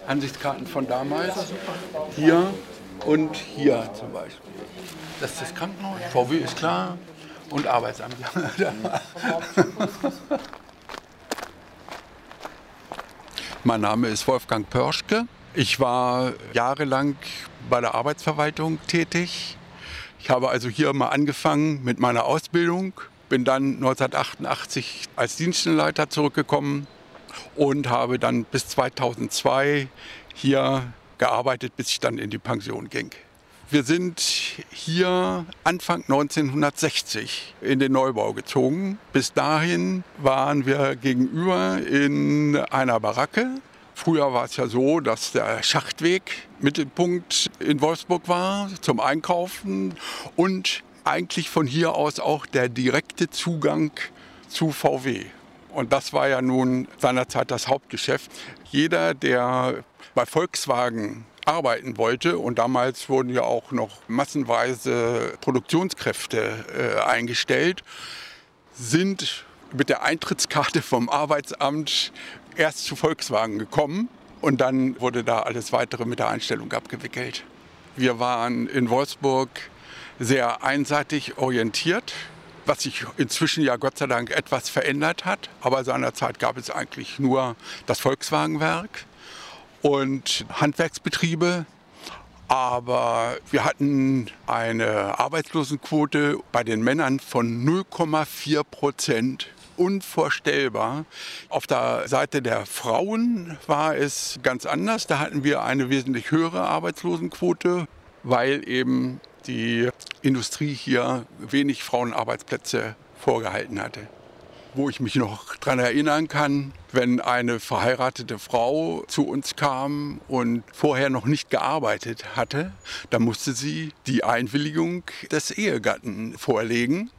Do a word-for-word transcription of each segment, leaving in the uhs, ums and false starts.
Ansichtskarten von damals. Hier und hier zum Beispiel. Das ist das Krankenhaus, V W ist klar und Arbeitsamt. Mein Name ist Wolfgang Pörschke. Ich war jahrelang bei der Arbeitsverwaltung tätig. Ich habe also hier mal angefangen mit meiner Ausbildung, bin dann neunzehnhundertachtundachtzig als Dienstenleiter zurückgekommen und habe dann bis zweitausendzwei hier gearbeitet, bis ich dann in die Pension ging. Wir sind hier Anfang neunzehnhundertsechzig in den Neubau gezogen. Bis dahin waren wir gegenüber in einer Baracke. Früher war es ja so, dass der Schachtweg Mittelpunkt in Wolfsburg war zum Einkaufen und eigentlich von hier aus auch der direkte Zugang zu V W. Und das war ja nun seinerzeit das Hauptgeschäft. Jeder, der bei Volkswagen arbeiten wollte, und damals wurden ja auch noch massenweise Produktionskräfte äh, eingestellt, sind mit der Eintrittskarte vom Arbeitsamt erst zu Volkswagen gekommen und dann wurde da alles Weitere mit der Einstellung abgewickelt. Wir waren in Wolfsburg sehr einseitig orientiert, was sich inzwischen ja Gott sei Dank etwas verändert hat. Aber seinerzeit gab es eigentlich nur das Volkswagenwerk und Handwerksbetriebe. Aber wir hatten eine Arbeitslosenquote bei den Männern von null Komma vier Prozent. Unvorstellbar. Auf der Seite der Frauen war es ganz anders. Da hatten wir eine wesentlich höhere Arbeitslosenquote, weil eben die Industrie hier wenig Frauenarbeitsplätze vorgehalten hatte. Wo ich mich noch daran erinnern kann, wenn eine verheiratete Frau zu uns kam und vorher noch nicht gearbeitet hatte, dann musste sie die Einwilligung des Ehegatten vorlegen.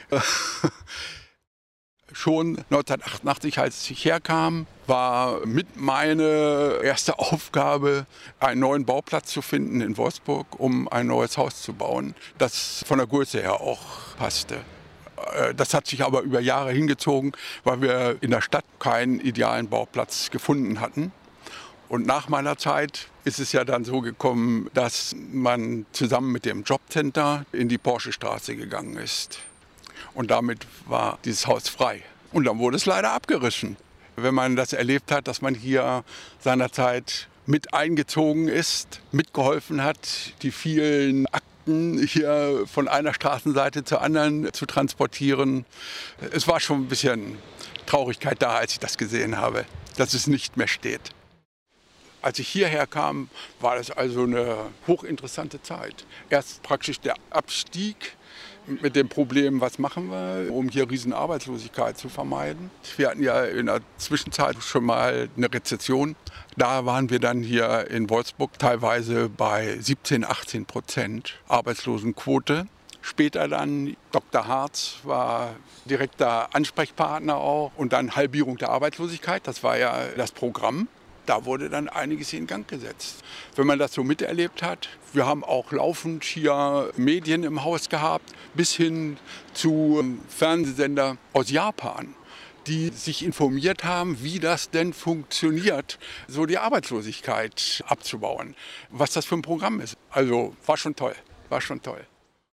Schon neunzehnhundertachtundachtzig, als ich herkam, war mit meine erste Aufgabe, einen neuen Bauplatz zu finden in Wolfsburg, um ein neues Haus zu bauen, das von der Größe her auch passte. Das hat sich aber über Jahre hingezogen, weil wir in der Stadt keinen idealen Bauplatz gefunden hatten. Und nach meiner Zeit ist es ja dann so gekommen, dass man zusammen mit dem Jobcenter in die Porschestraße gegangen ist. Und damit war dieses Haus frei. Und dann wurde es leider abgerissen. Wenn man das erlebt hat, dass man hier seinerzeit mit eingezogen ist, mitgeholfen hat, die vielen Akten hier von einer Straßenseite zur anderen zu transportieren. Es war schon ein bisschen Traurigkeit da, als ich das gesehen habe, dass es nicht mehr steht. Als ich hierher kam, war das also eine hochinteressante Zeit. Erst praktisch der Abstieg mit dem Problem, was machen wir, um hier Riesenarbeitslosigkeit zu vermeiden. Wir hatten ja in der Zwischenzeit schon mal eine Rezession. Da waren wir dann hier in Wolfsburg teilweise bei siebzehn, achtzehn Prozent Arbeitslosenquote. Später dann Doktor Harz war direkter Ansprechpartner auch und dann Halbierung der Arbeitslosigkeit. Das war ja das Programm. Da wurde dann einiges in Gang gesetzt. Wenn man das so miterlebt hat, wir haben auch laufend hier Medien im Haus gehabt, bis hin zu Fernsehsender aus Japan, die sich informiert haben, wie das denn funktioniert, so die Arbeitslosigkeit abzubauen. Was das für ein Programm ist. Also war schon toll, war schon toll.